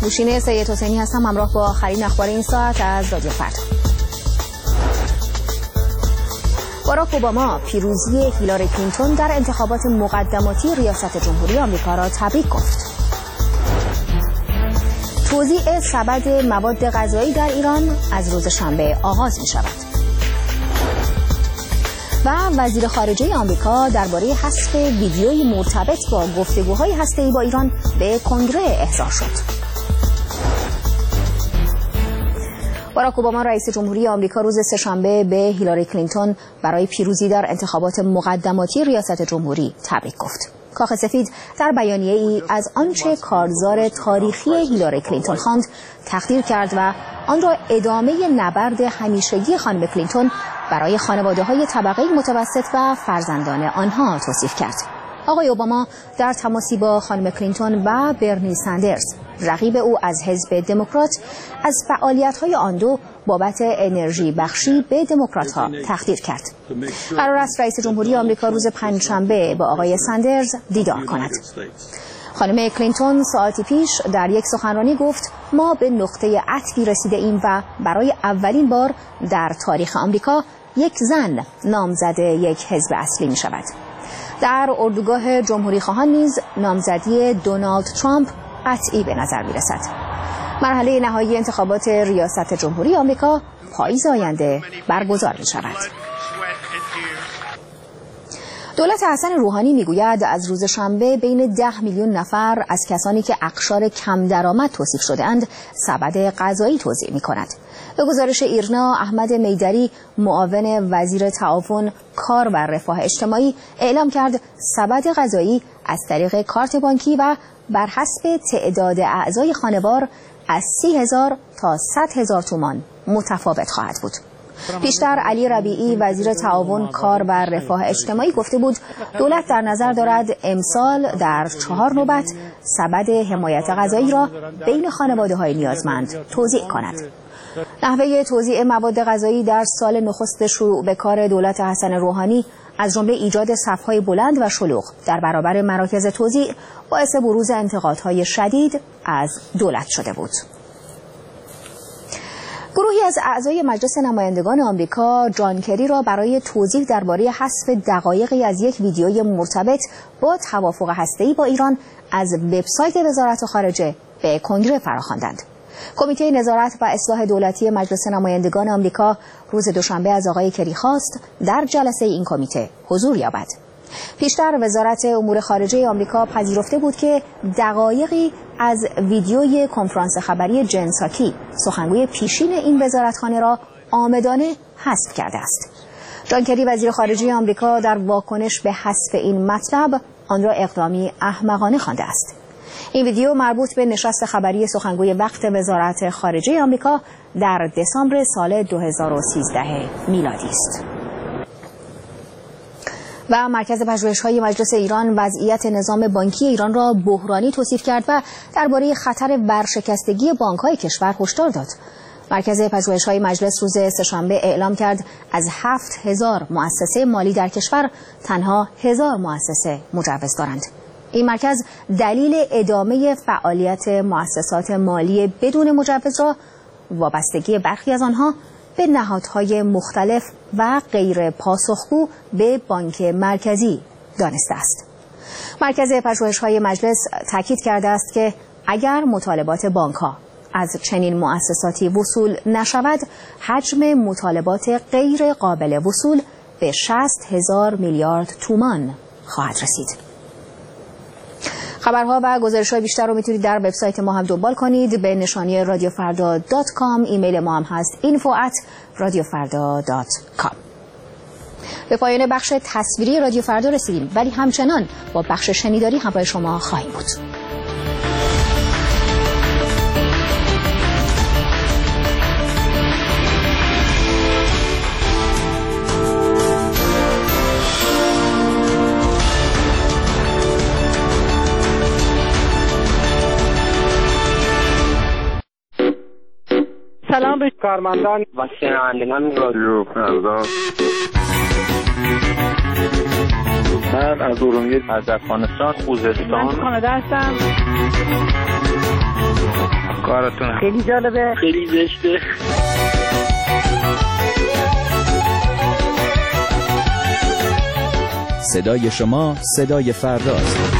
نوشین سید حسینی هستم، همراه با آخرین اخبار این ساعت از رادیو فردا. باراک اوباما پیروزی هیلاری کلینتون در انتخابات مقدماتی ریاست جمهوری آمریکا را تبریک گفت. توزیع سبد مواد غذایی در ایران از روز شنبه آغاز می شود. و وزیر خارجه آمریکا درباره حذف ویدیوی مرتبط با گفتگوهای هسته‌ای با ایران به کنگره احضار شد. باراک اوباما رئیس جمهوری آمریکا روز سه‌شنبه به هیلاری کلینتون برای پیروزی در انتخابات مقدماتی ریاست جمهوری تبریک گفت. کاخ سفید در بیانیه‌ای از آنچه کارزار تاریخی هیلاری کلینتون خواند تقدیر کرد و آن را ادامه نبرد همیشگی خانم کلینتون برای خانواده‌های طبقه متوسط و فرزندان آنها توصیف کرد. آقای اوباما در تماسی با خانم کلینتون و برنی سندرز رقیب او از حزب دموکرات از فعالیت‌های آن دو بابت انرژی بخشی به دموکرات‌ها تقدیر کرد. قرار است رئیس جمهوری آمریکا روز پنجشنبه با آقای سندرز دیدار کند. خانم کلینتون ساعتی پیش در یک سخنرانی گفت ما به نقطه عطفی رسیده ایم و برای اولین بار در تاریخ آمریکا یک زن نامزد یک حزب اصلی می شود. در اردوگاه جمهوری خواهان نیز نامزدی دونالد ترامپ قطعی به نظر می رسد. مرحله نهایی انتخابات ریاست جمهوری آمریکا پاییز آینده برگزار می شود. دولت حسن روحانی میگوید از روز شنبه بین 10 میلیون نفر از کسانی که اقشار کم درآمد توصیف شده‌اند سبد غذایی توزیع می‌کند. به گزارش ایرنا، احمد میدری معاون وزیر تعاون، کار و رفاه اجتماعی اعلام کرد سبد غذایی از طریق کارت بانکی و بر حسب تعداد اعضای خانوار از 30,000 تا 100,000 تومان متفاوت خواهد بود. پیشتر علی ربیعی وزیر تعاون، کار و رفاه اجتماعی گفته بود دولت در نظر دارد امسال در 4 نوبت سبد حمایت غذایی را بین خانواده‌های نیازمند توزیع کند. نحوه توزیع مواد غذایی در سال نخست شروع به کار دولت حسن روحانی از جمله ایجاد صف‌های بلند و شلوغ در برابر مراکز توزیع باعث بروز انتقادهای شدید از دولت شده بود. گروهی از اعضای مجلس نمایندگان آمریکا جان کری را برای توضیح درباره حذف دقایقی از یک ویدیوی مرتبط با توافق هسته‌ای با ایران از وبسایت وزارت خارجه به کنگره فراخواندند. کمیته نظارت و اصلاح دولتی مجلس نمایندگان آمریکا روز دوشنبه از آقای کری خواست در جلسه این کمیته حضور یابد. پیشتر وزارت امور خارجه آمریکا پذیرفته بود که دقایقی از ویدیوی کنفرانس خبری جن ساکی سخنگوی پیشین این وزارتخانه را عامدانه حذف کرده است. جان کری وزیر خارجه آمریکا در واکنش به حذف این مطلب آن را اقدامی احمقانه خوانده است. این ویدیو مربوط به نشست خبری سخنگوی وقت وزارت خارجه آمریکا در دسامبر سال 2013 میلادی است. و مرکز پژوهش‌های مجلس ایران وضعیت نظام بانکی ایران را بحرانی توصیف کرد و درباره خطر ورشکستگی بانک‌های کشور هشدار داد. مرکز پژوهش‌های مجلس روز سه‌شنبه اعلام کرد از 7,000 مؤسسه مالی در کشور تنها 1,000 مؤسسه مجوز دارند. این مرکز دلیل ادامه فعالیت مؤسسات مالی بدون مجوز را وابستگی برخی از آنها به نهادهای مختلف و غیر پاسخگو به بانک مرکزی دانسته است. مرکز پژوهش‌های مجلس تاکید کرده است که اگر مطالبات بانک‌ها از چنین مؤسساتی وصول نشود، حجم مطالبات غیر قابل وصول به 60,000 میلیارد تومان خواهد رسید. خبرها و گزارش‌های بیشتر رو میتونید در وبسایت ما هم دنبال کنید به نشانی radiofarda.com. ایمیل ما هم هست info@radiofarda.com. به پایان بخش تصویری رادیو فردا رسیدیم، ولی همچنان با بخش شنیداری همراه شما خواهیم بود. سلام به کارمندان و شنوندگان رادیو فردا. من از ارومیه، از افغانستان، خوزستان، من کانادا هستم. براتون. خیلی جالبه، خیلی زشته. صدای شما صدای فرداست.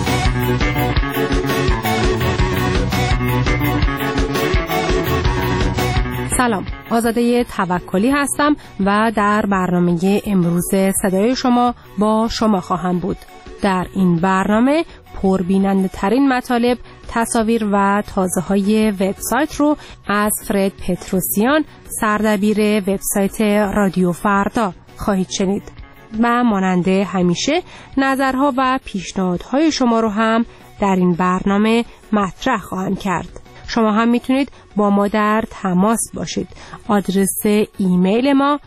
سلام، آزاده توکلی هستم و در برنامه امروز صدای شما با شما خواهم بود. در این برنامه پربیننده ترین مطالب، تصاویر و تازه های وبسایت رو از فرد پتروسیان، سردبیر وبسایت رادیو فردا خواهید شنید. و ماننده همیشه نظرها و پیشنهادهای شما رو هم در این برنامه مطرح خواهم کرد. شما هم میتونید با ما در تماس باشید. آدرس ایمیل ما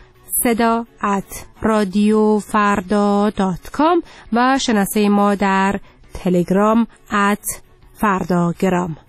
seda@radiofarda.com و شناسه ما در تلگرام @fardagram.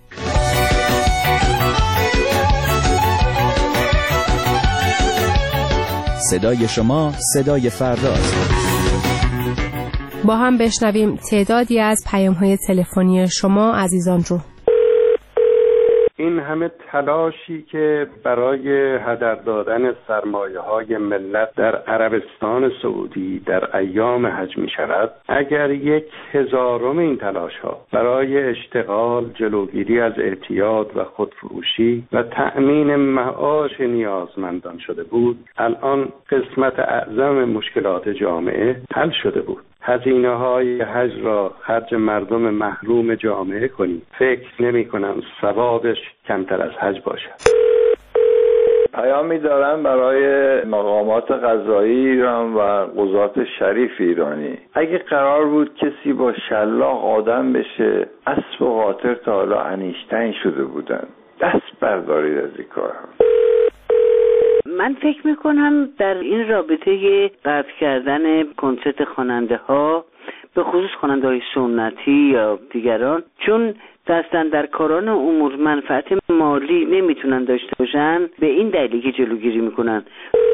صدای شما صدای فرداست. با هم بشنویم تعدادی از پیام‌های تلفنی شما عزیزان رو. این همه تلاشی که برای هدر دادن سرمایه‌های ملت در عربستان سعودی در ایام حج می شود، اگر 1/1000 این تلاش‌ها برای اشتغال، جلوگیری از اعتیاد و خودفروشی و تأمین معاش نیازمندان شده بود، الان قسمت اعظم مشکلات جامعه حل شده بود. هزینه‌های حج را خرج مردم محروم جامعه کنیم. فکر نمی‌کنم ثوابش کمتر از حج باشد. پیامی دارم برای مقامات قضایی ایران و قضات شریف ایرانی. اگه قرار بود کسی با شلاق آدم بشه، اسب و قاطر تا حالا انیشتین شده بودن. دست بردارید از این کار. من فکر میکنم در این رابطه قطع کردن کنسرت خواننده ها، به خصوص خواننده های سنتی یا دیگران، چون دستن در کاران امور منفعت مالی نمیتونن داشته باشن، به این دلیلی که جلوگیری میکنن.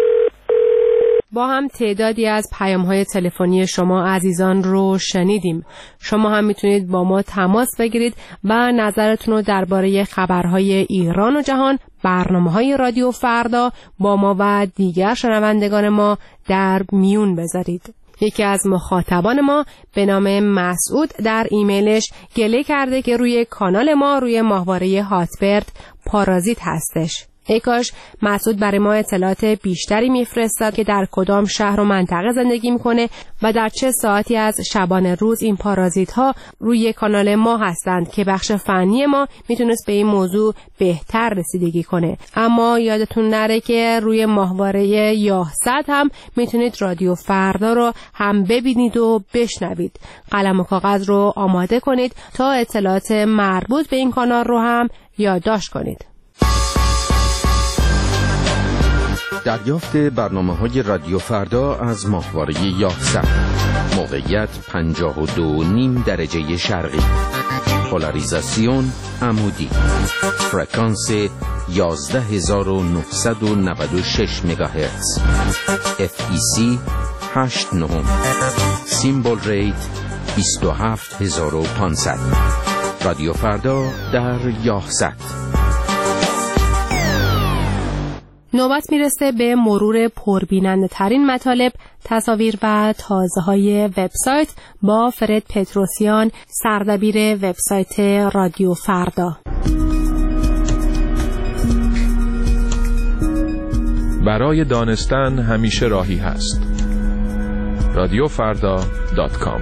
با هم تعدادی از پیام‌های تلفنی شما عزیزان رو شنیدیم. شما هم میتونید با ما تماس بگیرید و نظرتون رو درباره خبرهای ایران و جهان، برنامه‌های رادیو فردا با ما و دیگر شنوندگان ما در میون بذارید. یکی از مخاطبان ما به نام مسعود در ایمیلش گله کرده که روی کانال ما روی ماهواره هاتبرد پارازیت هستش. ای کاش مسعود برای ما اطلاعات بیشتری میفرستاد که در کدام شهر و منطقه زندگی میکنه و در چه ساعتی از شبانه روز این پارازیت ها روی کانال ما هستند که بخش فنی ما میتونست به این موضوع بهتر رسیدگی کنه. اما یادتون نره که روی ماهواره یاهصد هم میتونید رادیو فردا رو هم ببینید و بشنوید. قلم و کاغذ رو آماده کنید تا اطلاعات مربوط به این کانال رو هم یادداشت کنید. دریافت برنامه‌های رادیو فردا از ماهواره یاهصد. موقعیت 52.5 درجه شرقی. پولاریزاسیون عمودی. فرکانس 11996 مگاهرتز. FEC 89. سیمبل ریت 27500. رادیو فردا در یاهصد. نوبت میرسه به مرور پربیننده ترین مطالب، تصاویر و تازه های وبسایت با فرد پتروسیان، سردبیر وبسایت رادیو فردا. برای دانستن همیشه راهی هست. radiofarda.com.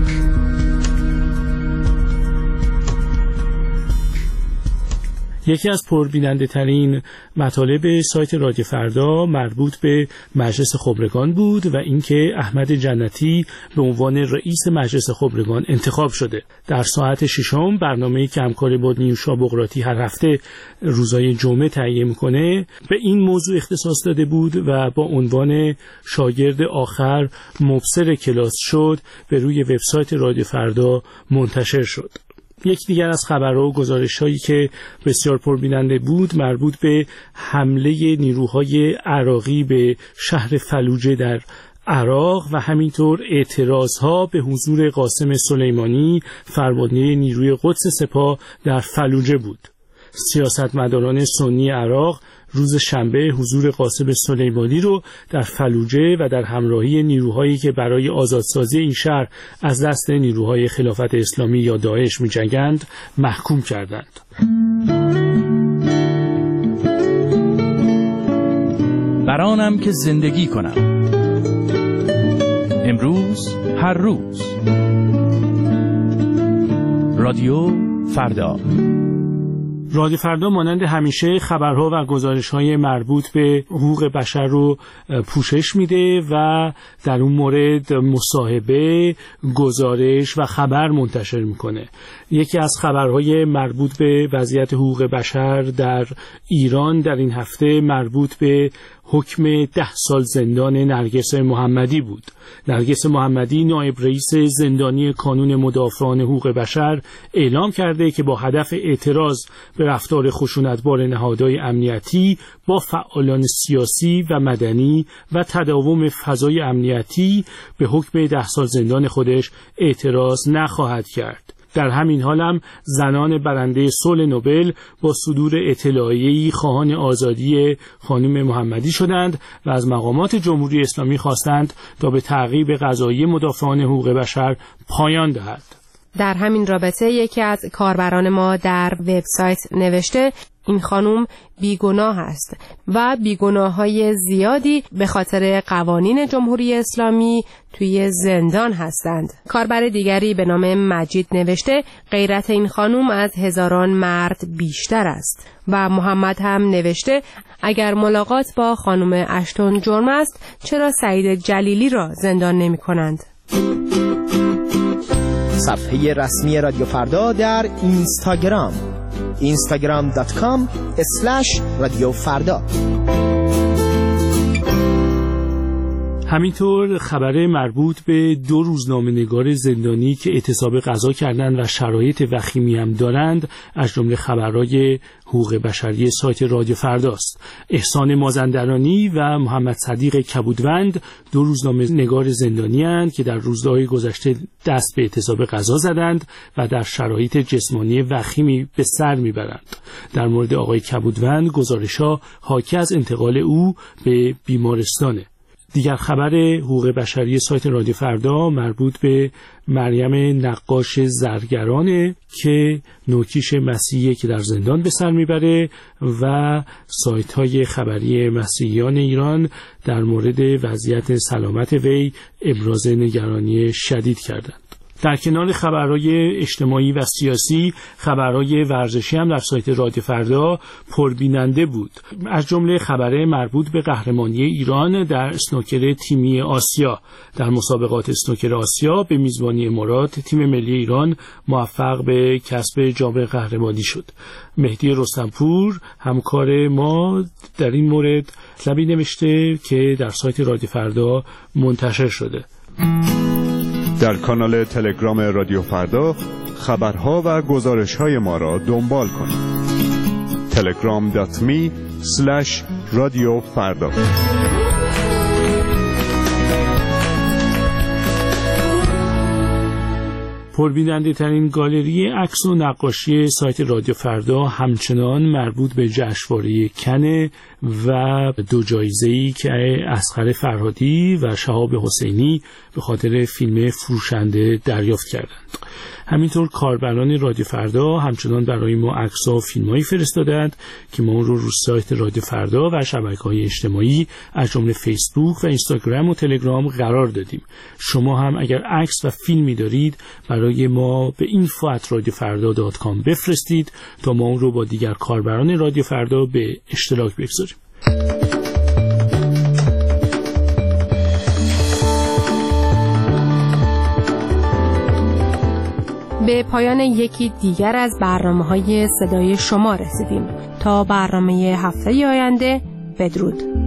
یکی از پربیننده ترین مطالب سایت رادیو فردا مربوط به مجلس خبرگان بود و اینکه احمد جنتی به عنوان رئیس مجلس خبرگان انتخاب شده. در ساعت 6 برنامه‌ای که همکار با نیوشا بقراتی هر هفته روزهای جمعه تهیه می‌کنه به این موضوع اختصاص داده بود و با عنوان شاگرد آخر مبصر کلاس شد به روی وبسایت رادیو فردا منتشر شد. یک دیگر از خبرها و گزارش‌هایی که بسیار پربیننده بود مربوط به حمله نیروهای عراقی به شهر فلوجه در عراق و همینطور اعتراضها به حضور قاسم سلیمانی فرمانده نیروی قدس سپاه در فلوجه بود. سیاستمداران سنی عراق روز شنبه حضور قاسم سلیمانی رو در فلوجه و در همراهی نیروهایی که برای آزادسازی این شهر از دست نیروهای خلافت اسلامی یا داعش می‌جنگند محکوم کردند. برانم که زندگی کنم، امروز هر روز. رادیو فردا. رادیو فردا مانند همیشه خبرها و گزارش‌های مربوط به حقوق بشر رو پوشش میده و در اون مورد مصاحبه، گزارش و خبر منتشر میکنه. یکی از خبرهای مربوط به وضعیت حقوق بشر در ایران در این هفته مربوط به حکم 10 سال زندان نرگس محمدی بود. نرگس محمدی نایب رئیس زندانی کانون مدافعان حقوق بشر اعلام کرده که با هدف اعتراض به رفتار خشونتبار نهادهای امنیتی با فعالان سیاسی و مدنی و تداوم فضای امنیتی به حکم 10 سال زندان خودش اعتراض نخواهد کرد. در همین حال هم زنان برنده صلح نوبل با صدور اطلاعیه‌ای خواهان آزادی خانم محمدی شدند و از مقامات جمهوری اسلامی خواستند تا به تعقیب قضایی مدافعان حقوق بشر پایان دهد. در همین رابطه یکی از کاربران ما در وبسایت نوشته این خانم بیگناه است و بیگناه‌های زیادی به خاطر قوانین جمهوری اسلامی توی زندان هستند. کاربر دیگری به نام مجید نوشته غیرت این خانم از هزاران مرد بیشتر است و محمد هم نوشته اگر ملاقات با خانم اشتون جرم است چرا سعید جلیلی را زندان نمی کنند؟ صفحه رسمی رادیو فردا در اینستاگرام instagram.com/رادیو فردا. همینطور خبر مربوط به 2 روزنامه‌نگار زندانی که اعتصاب قضا کردند و شرایط وخیمی هم دارند از جمله خبرهای حقوق بشری سایت رادیو فرداست. احسان مازندرانی و محمد صدیق کبودوند 2 روزنامه‌نگار زندانی اند که در روزهای گذشته دست به اعتصاب قضا زدند و در شرایط جسمانی وخیمی به سر میبرند. در مورد آقای کبودوند گزارش‌ها حاکی از انتقال او به بیمارستانه. دیگر خبر حقوق بشری سایت رادیو فردا مربوط به مریم نقاش زرگرانه که نوکیش مسیحی که در زندان به سر میبره و سایت های خبری مسیحیان ایران در مورد وضعیت سلامت وی ابراز نگرانی شدید کردند. در کنار خبرهای اجتماعی و سیاسی، خبرهای ورزشی هم در سایت رادیو فردا پربیننده بود. از جمله خبر مربوط به قهرمانی ایران در اسنوکر تیمی آسیا. در مسابقات اسنوکر آسیا به میزبانی امارات تیم ملی ایران موفق به کسب جام قهرمانی شد. مهدی رستمپور همکار ما در این مورد مطلبی نوشته که در سایت رادیو فردا منتشر شده. در کانال تلگرام رادیو فردا خبرها و گزارش‌های ما را دنبال کنید. telegram.me/رادیو فردا. پربیننده ترین گالری عکس و نقاشی سایت رادیو فردا همچنان مربوط به جشنواره کن و 2 جایزه‌ای که اصغر فرهادی و شهاب حسینی به خاطر فیلم فروشنده دریافت کردند. همینطور کاربران رادیو فردا همچنان برای ما عکس‌ها و فیلم‌هایی فرستادند که ما اون رو سایت رادیو فردا و شبکه‌های اجتماعی از جمله فیسبوک و اینستاگرام و تلگرام قرار دادیم. شما هم اگر عکس و فیلمی دارید برای ما به info@radiofarda.com بفرستید تا ما اون رو با دیگر کاربران رادیو فردا به اشتراک بگذاریم. به پایان یکی دیگر از برنامه‌های صدای شما رسیدیم. تا برنامه هفته آینده بدرود.